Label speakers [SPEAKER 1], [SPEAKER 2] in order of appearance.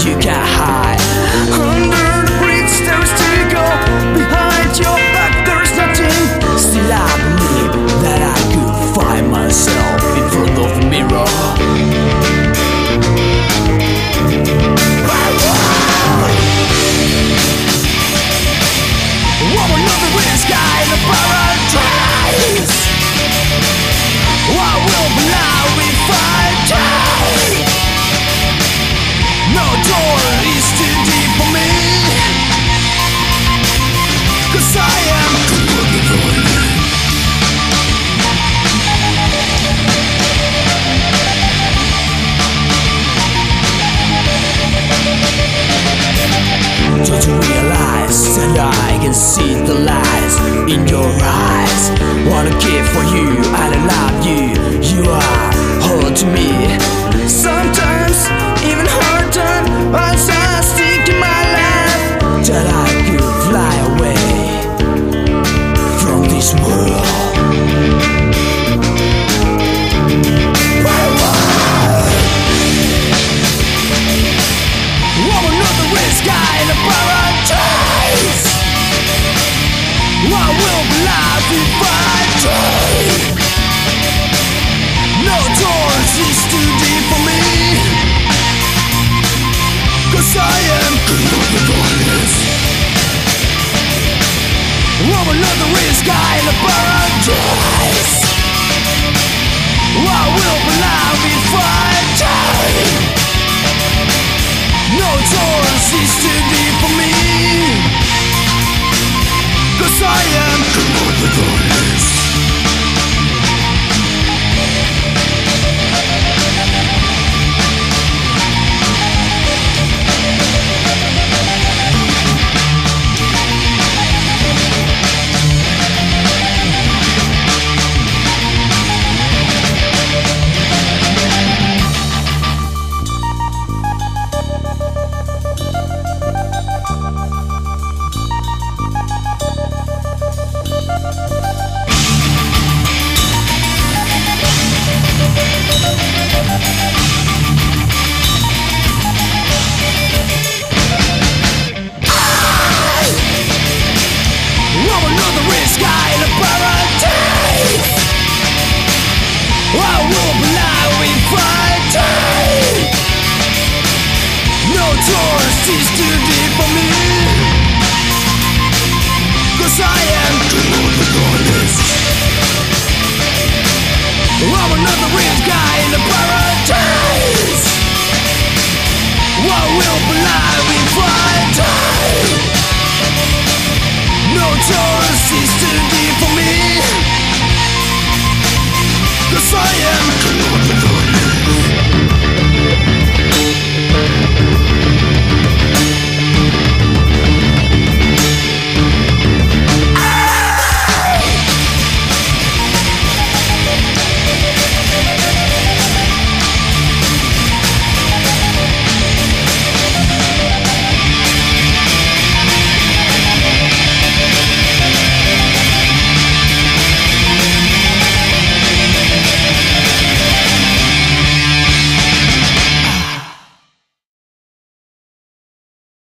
[SPEAKER 1] you can hide. Under the bridge there is still go. Behind your back there is nothing. Still I believe that I could find myself in front of a mirror. I'm another rich guy in a paradise. I will be loud if I die. No door is too deep for me, 'cause I am don't you realize that I can see the lies in your eyes? Wanna care for you, I love you. You are hard to me. Sometimes even harder. I just think in my life that I could fly away from this world. I'm another rich guy in a paradise. I will be alive if I die. No doors is too deep for me, 'cause I am glorious. I'm another rich guy in a paradise. I will be alive if I die. No doors is too deep for me, 'cause I am glorious. Is too deep for me, 'cause I am glorious. I'm another rich guy in a paradise. I will be alive if I die. No choice is too deep for me, 'cause I am glorious.